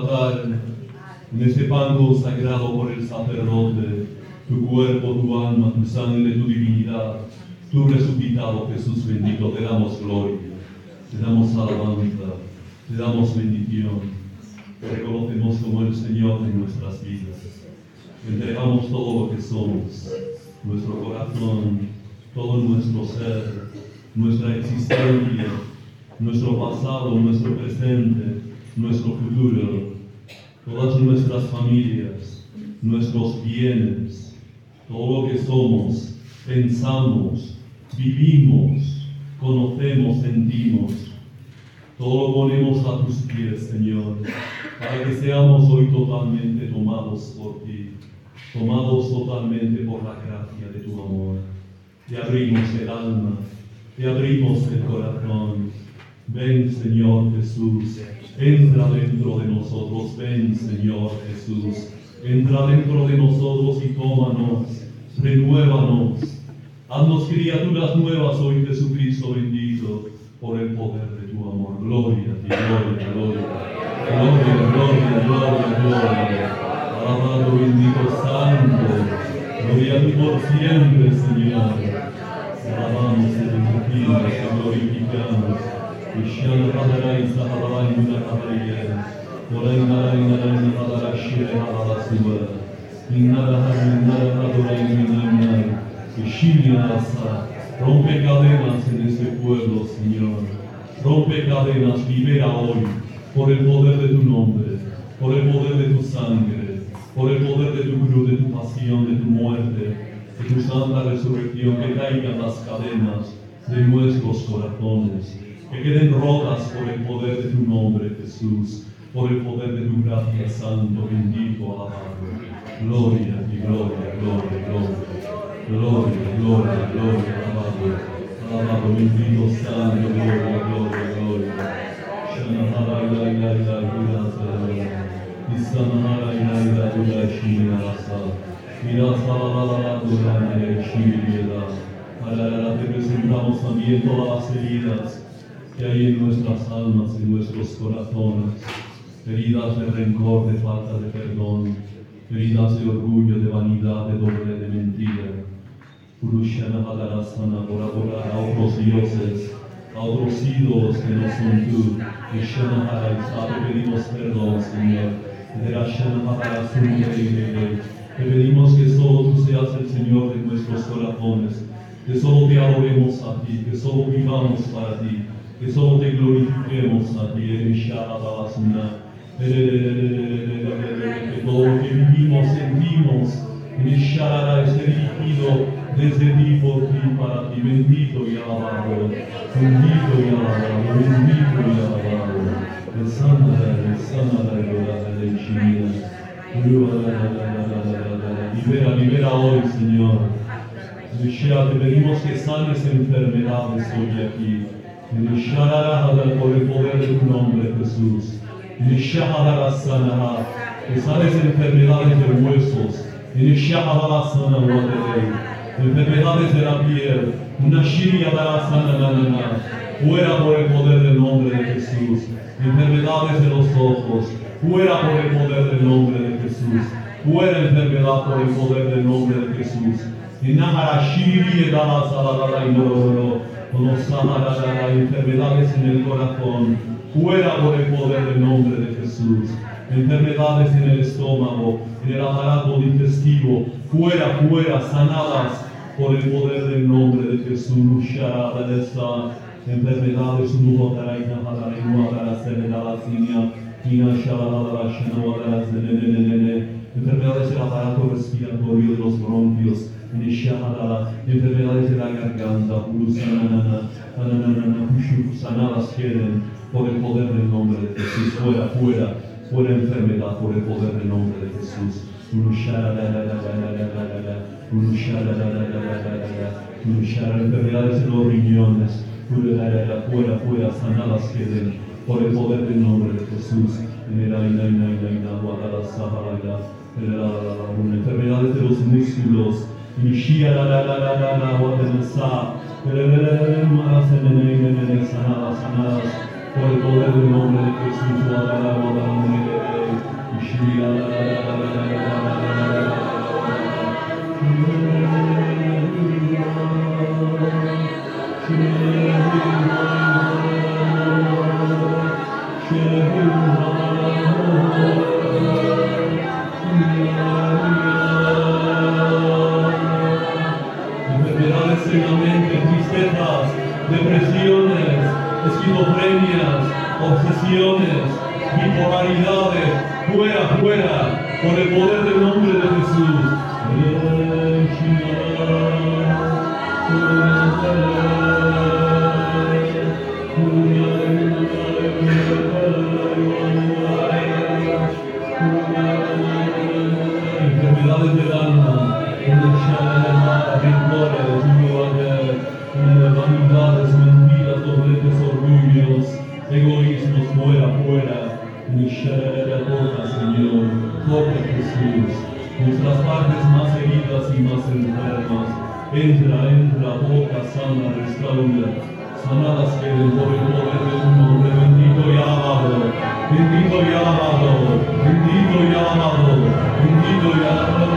arrebatar en este pan consagrado por el sacerdote, tu cuerpo, tu alma, tu sangre, tu divinidad, tu resucitado Jesús bendito, te damos gloria, te damos alabanza, te damos bendición, te reconocemos como el Señor de nuestras vidas, te entregamos todo lo que somos, nuestro corazón, todo nuestro ser, nuestra existencia, nuestro pasado, nuestro presente, nuestro futuro, todas nuestras familias, nuestros bienes, todo lo que somos, pensamos, vivimos, conocemos, sentimos, todo lo ponemos a tus pies, Señor, para que seamos hoy totalmente tomados por ti, tomados totalmente por la gracia de tu amor. Te abrimos el alma, te abrimos el corazón. Ven, Señor Jesús, entra dentro de nosotros, ven, Señor Jesús, entra dentro de nosotros y tómanos, renuévanos, haznos criaturas nuevas hoy, Jesucristo bendito, por el poder de tu amor. Gloria a ti, gloria, gloria, gloria, gloria, gloria, gloria. Alabado, bendito, santo, gloria a ti por siempre, Señor. Te alabamos, te bendecimos, te glorificamos. Ishana Hadarai Saharai Nuna Hadariye, Orai Narai Narai Hadara Shire Hadara Suba, Innara Hadurai Minai, Ishiria Asa, rompe cadenas en este pueblo, Señor, rompe cadenas, libera hoy, por el poder de tu nombre, por el poder de tu sangre, por el poder de tu cruz, de tu pasión, de tu muerte, de tu santa resurrección, que caigan las cadenas de nuestros corazones, que queden rotas por el poder de tu nombre, Jesús, por el poder de tu gracia, santo, bendito, alabado. Gloria y gloria, gloria, gloria, gloria, gloria, gloria, alabado, alabado, bendito, santo, gloria, gloria, gloria. Shanahara ila ila ila ila ila, Isanahara ila ila ila shina rasa, Mirasa la la la durana ila shina. Para te presentamos también todas las heridas que hay en nuestras almas, en nuestros corazones, heridas de rencor, de falta de perdón, heridas de orgullo, de vanidad, de doble, de mentira. Purushana Hadarasana, por adorar a otros dioses, a otros ídolos que no son tú. Ishana Hadaisa, te pedimos perdón, Señor. Derashana Hadarasuna, te pedimos que solo tú seas el Señor de nuestros corazones, que solo te adoremos a ti, que solo vivamos para ti, que solo te glorifiquemos a ti, que todo lo que vivimos, sentimos, esté dirigido desde ti, por ti, para ti, bendito y alabado, bendito y alabado, bendito y alabado. El sana de China. Libera hoy, Señor. Te pedimos que sanes enfermedades hoy aquí. Por el poder de tu nombre, Jesús. Que sanes enfermedades de huesos. Enfermedades de la piel. Fuera por el poder del nombre de Jesús. Enfermedades de los ojos. Fuera por el poder del nombre de Jesús. Fuera enfermedad por el poder del nombre de Jesús. Enfermedades en el corazón, fuera por el poder del nombre de Jesús. Enfermedades en el estómago, en el aparato digestivo, fuera, sanadas por el poder del nombre de Jesús. Enfermedades, enfermedades del aparato respiratorio, de los bronquios, enfermedades de la garganta, sanadas queden por el poder del nombre de Jesús. Fuera enfermedad por el poder del nombre de Jesús. Enfermedades de los riñones, fuera, sanadas queden por el poder del nombre de Jesús. Enfermedades de los músculos, sanadas por el poder del nombre de Jesús. Enfermedades en la mente, tristezas, depresiones, esquizofrenias, obsesiones, bipolaridades, fuera, fuera, por el poder del nombre de Jesús. Enfermedades del alma, rencores, vanidades, mentiras, dobleces, orgullos, egoísmos, fuera, fuera. Toca, Señor, toca, Jesús, nuestras partes más heridas y más enfermas. Entra, toca, sana, restaura. Sanadas queden por el poder de tu nombre, bendito y alabado, bendito y alabado, bendito y alabado, bendito y alabado.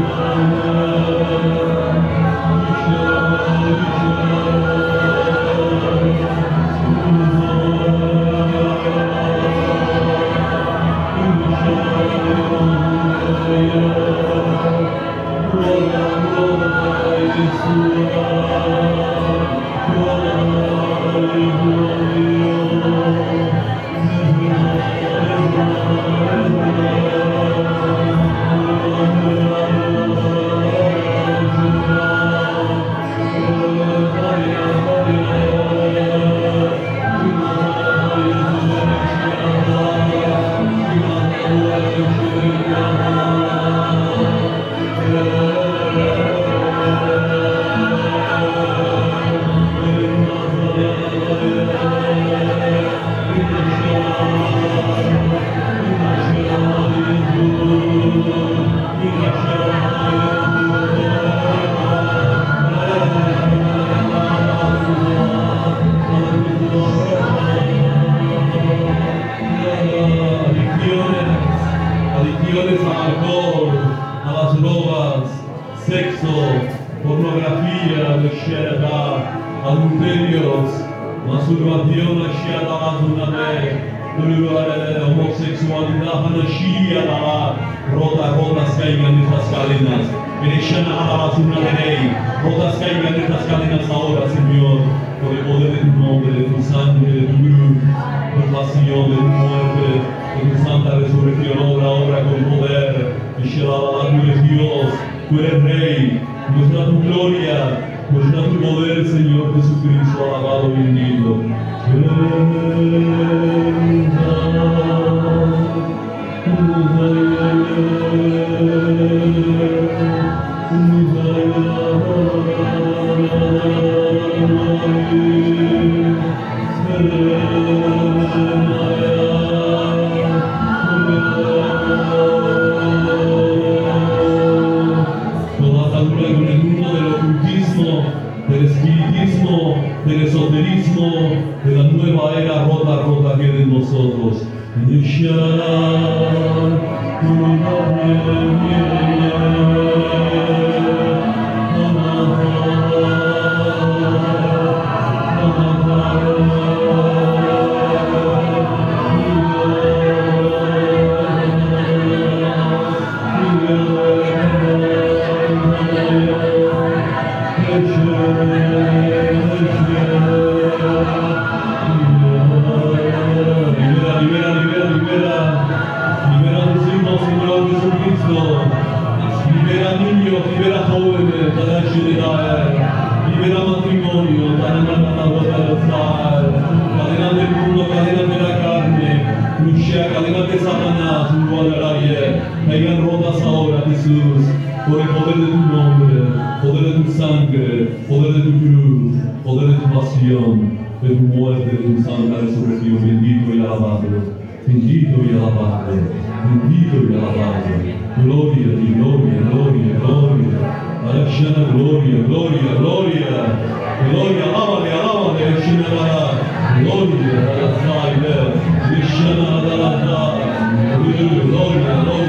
Adicciones al alcohol, a las drogas, sexo, pornografía, lesbianismo, adulterios, masturbación, homosexualidad, rotas caigan estas cadenas, rotas caigan estas cadenas ahora, Señor, por el poder de tu nombre, de tu sangre, de tu cruz, de tu pasión, de tu muerte, de tu santa resurrección, obra con poder, y tú eres Dios, tú eres Rey, muestra tu gloria, muestra tu poder, Señor Jesucristo, alabado y bendito. Del espiritismo, del esoterismo, de la nueva era rota que de nosotros. Libera niños, libera jóvenes, libera matrimonio, cadenas del mundo, cadenas de la carne, cadenas de Satanás, caigan rotas ahora, Jesús, por el poder de tu nombre, poder de tu sangre, poder de tu cruz, poder de tu pasión, de tu muerte, de tu santa resurrección, bendito y alabado, bendito y alabado, bendito y alabado. Gloria, gloria, gloria, gloria. Alexandra, gloria, gloria, gloria. Gloria, alábale, alábale, Alexandra. Gloria, Alexandra. Alexandra, gloria, gloria.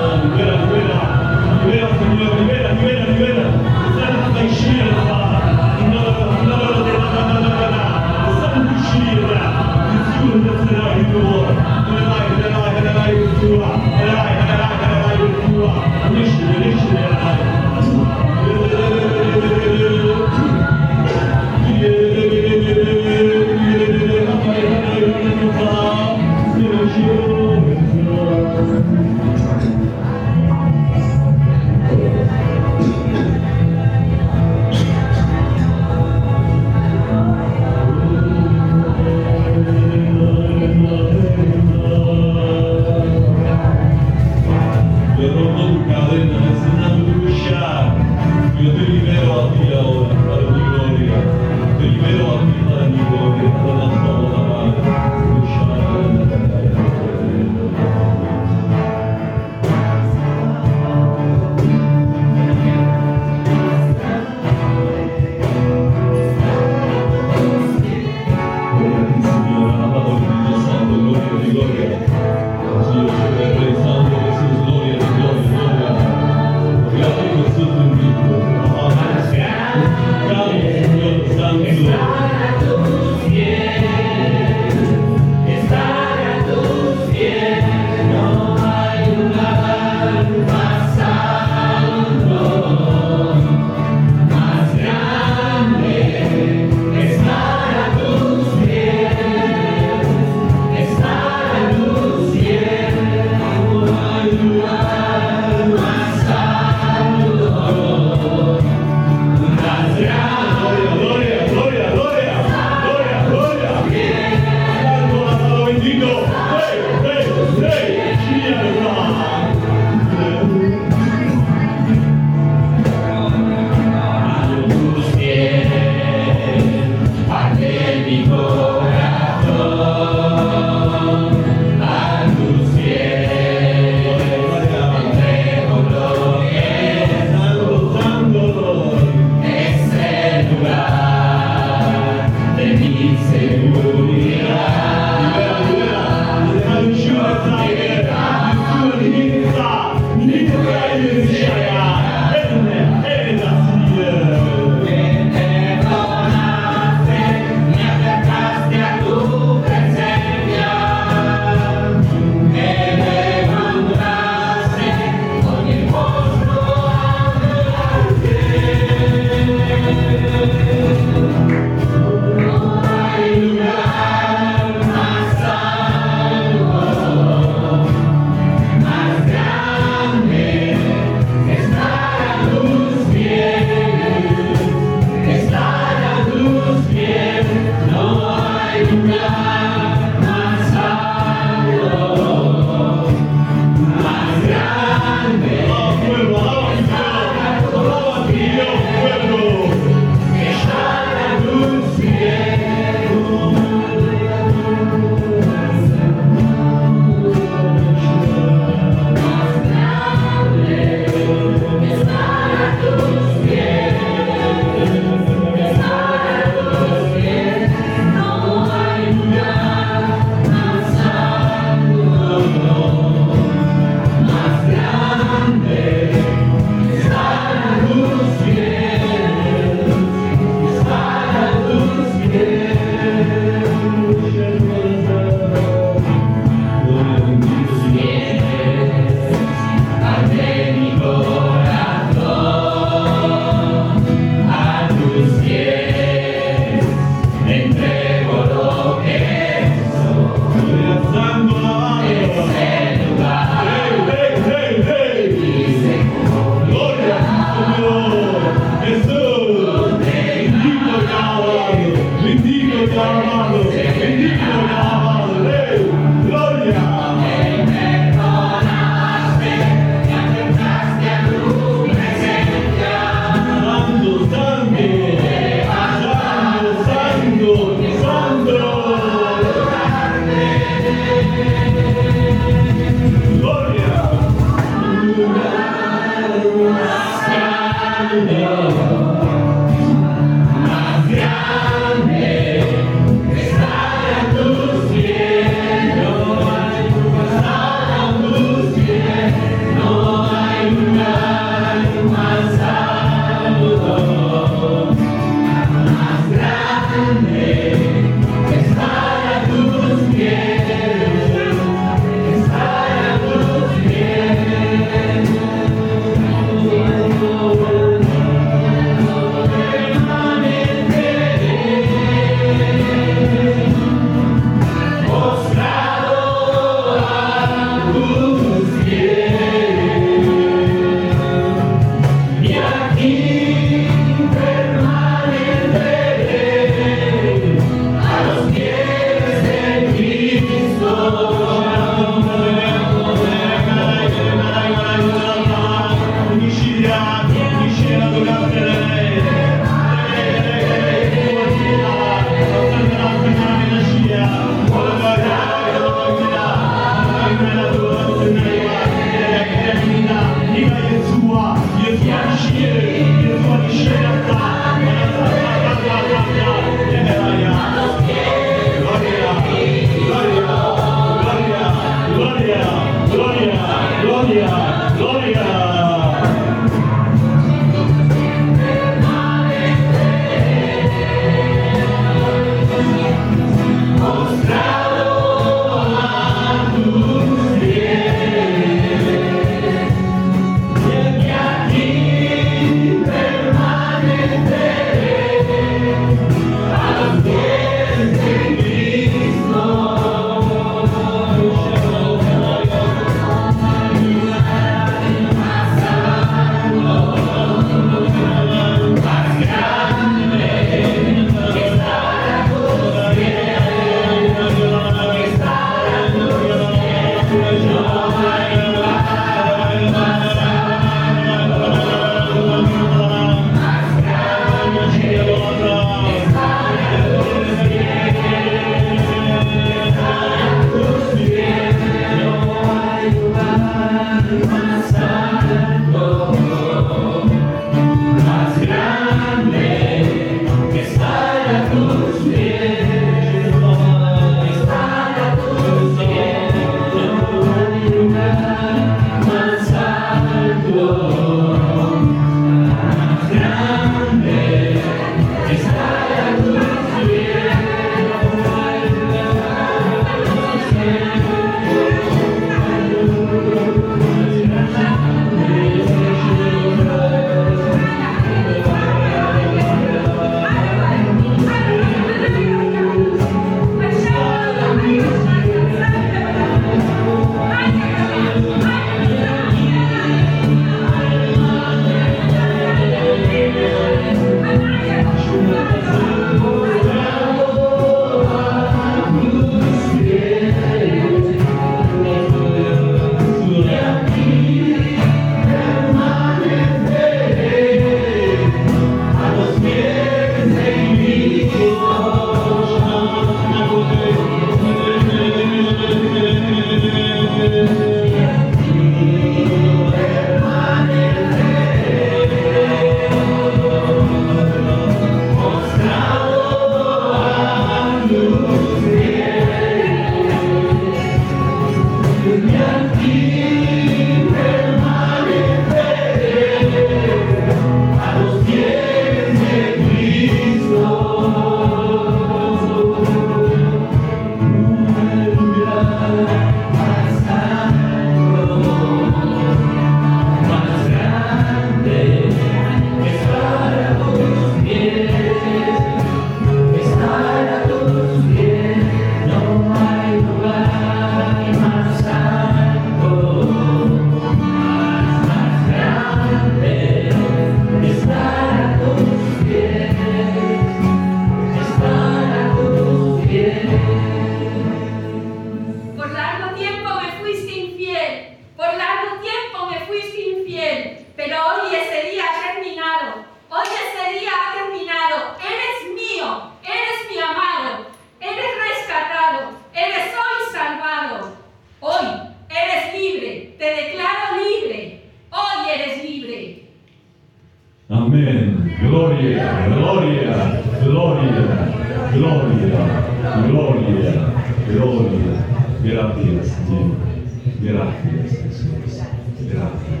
Amén. Gloria, gloria, gloria, gloria, gloria, gloria. Gracias, Señor. Gracias, Jesús. Gracias.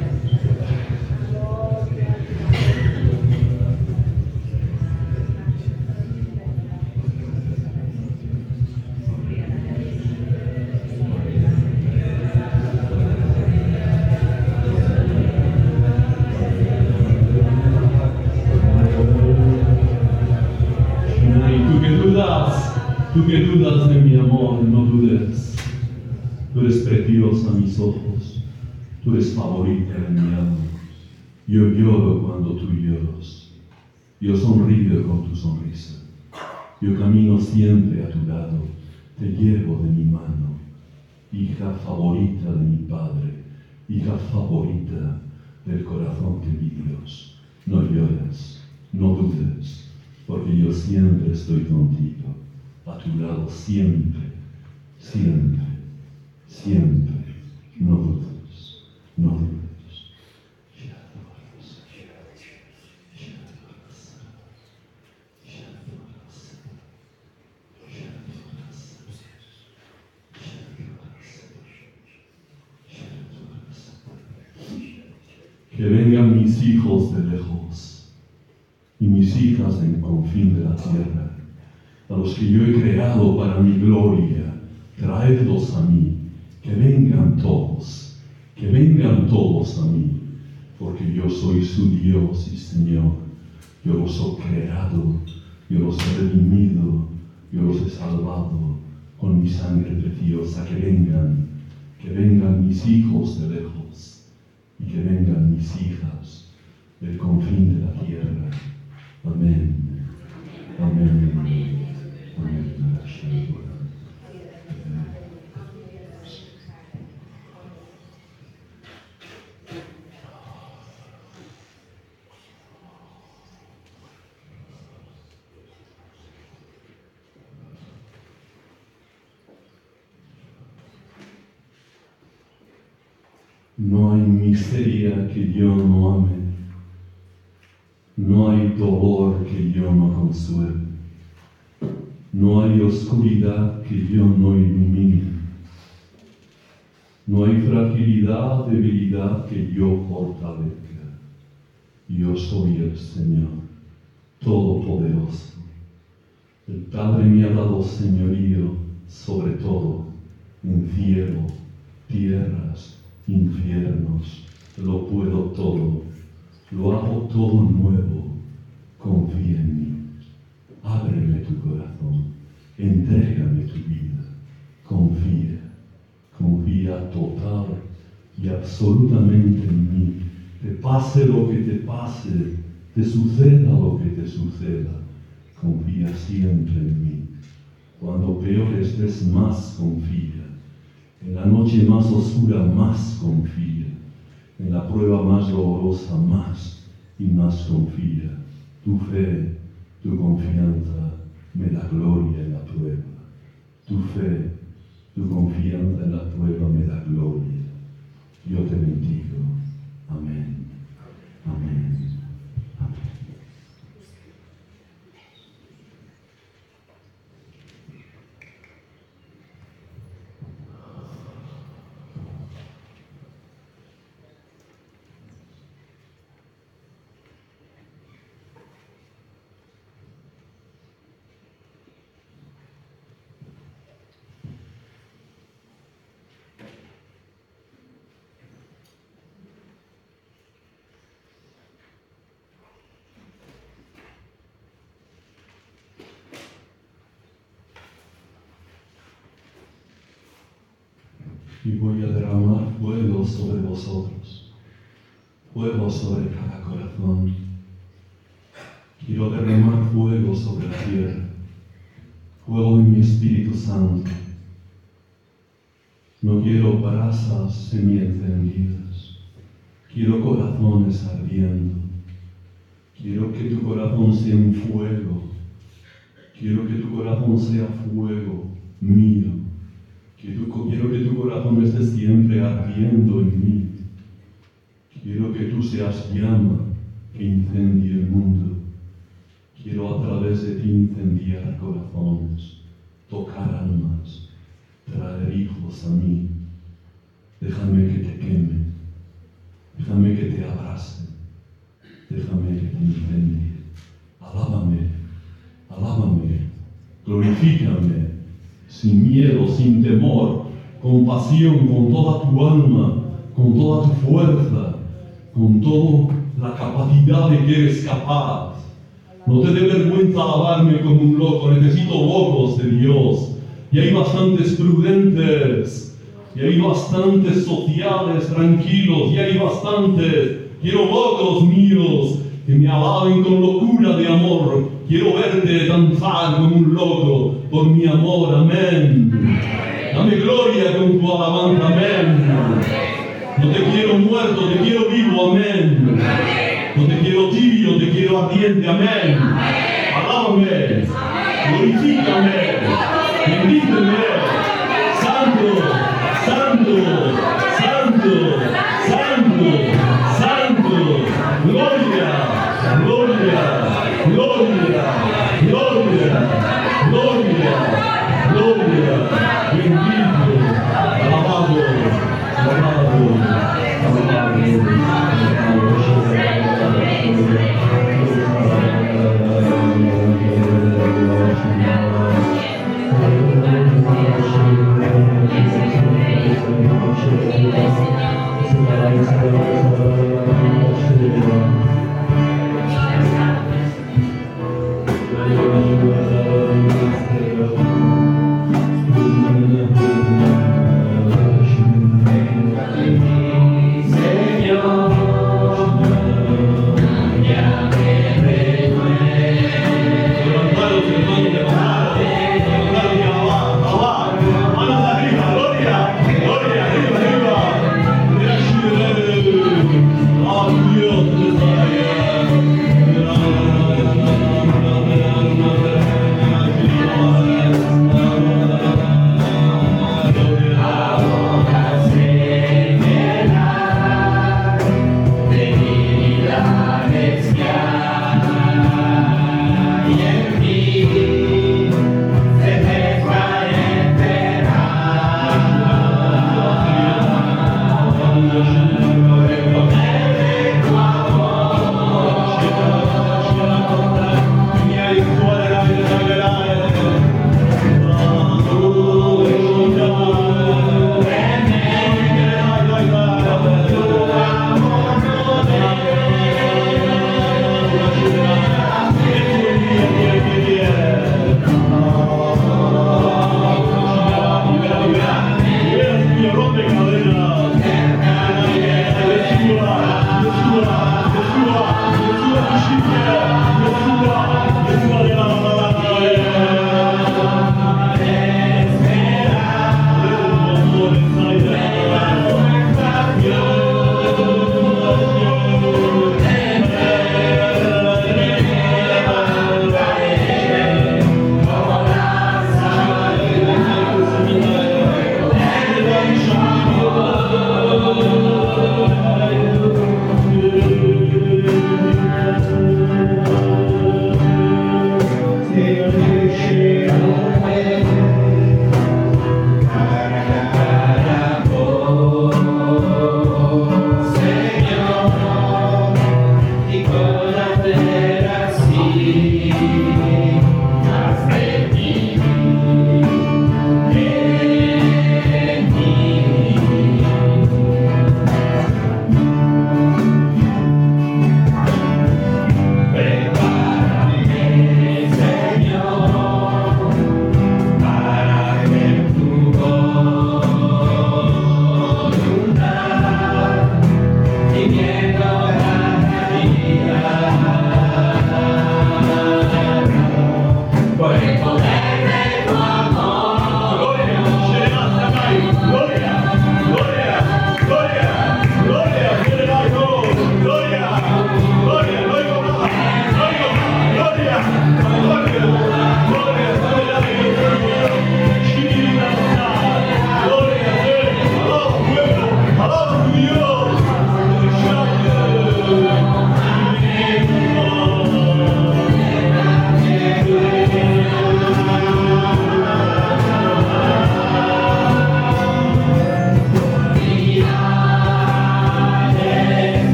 Tú que dudas de mi amor, no dudes. Tú eres preciosa a mis ojos, tú eres favorita en mi alma. Yo lloro cuando tú lloras, yo sonrío con tu sonrisa. Yo camino siempre a tu lado, te llevo de mi mano. Hija favorita de mi Padre, hija favorita del corazón de mi Dios. No llores, no dudes, porque yo siempre estoy contigo. A tu lado siempre, siempre, siempre. No dudes, no dudes. Que vengan mis hijos de lejos y mis hijas en confín de la tierra, a los que yo he creado para mi gloria, traedlos a mí, que vengan todos a mí, porque yo soy su Dios y Señor. Yo los he creado, yo los he redimido, yo los he salvado con mi sangre preciosa. Que vengan mis hijos de lejos y que vengan mis hijas del confín de la tierra. Amén. Amén. Amén. No hay miseria que yo no ame, no hay dolor que yo no consuele, no hay oscuridad que yo no ilumine, no hay fragilidad, debilidad que yo fortalezca. Yo soy el Señor Todopoderoso. El Padre me ha dado señorío sobre todo, en cielo, tierras, infiernos. Lo puedo todo, lo hago todo nuevo. Confía en mí, ábreme tu corazón, entrégame tu vida. Confía total y absolutamente en mí. Te pase lo que te pase, te suceda lo que te suceda, confía siempre en mí. Cuando peor estés, más confía. En la noche más oscura, más confía. En la prueba más dolorosa, más y más confía. Tu fe, tu confianza me da gloria en la prueba. Tu fe, tu confianza en la prueba me da gloria. Yo te bendigo. Amén. Amén. Amén. Y voy a derramar fuego sobre vosotros, fuego sobre cada corazón. Quiero derramar fuego sobre la tierra, fuego de mi Espíritu Santo. No quiero brasas semi-encendidas, quiero corazones ardiendo. Quiero que tu corazón sea un fuego, quiero que tu corazón sea fuego mío. Quiero que tu corazón esté siempre ardiendo en mí. Quiero que tú seas llama que incendie el mundo. Quiero a través de ti incendiar corazones, tocar almas, traer hijos a mí. Déjame que te queme, déjame que te abrace, déjame que te incendie. Alábame, glorifícame. Sin miedo, sin temor, con pasión, con toda tu alma, con toda tu fuerza, con toda la capacidad de que eres capaz. No te dé vergüenza alabarme como un loco, necesito locos de Dios. Y hay bastantes prudentes, y hay bastantes sociales tranquilos, y hay bastantes. Quiero locos míos que me alaben con locura de amor. Quiero verte danzar como un loco por mi amor, amén. Dame gloria con tu alabanza, amén. No te quiero muerto, te quiero vivo, amén. No te quiero tibio, te quiero ardiente, amén. Alábame, glorifícame, bendíceme. Santo, santo, santo, santo, santo. Gloria, gloria, gloria, gloria, gloria, gloria. Bendito, alabado, alabado, alabado, alabado.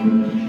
Amén.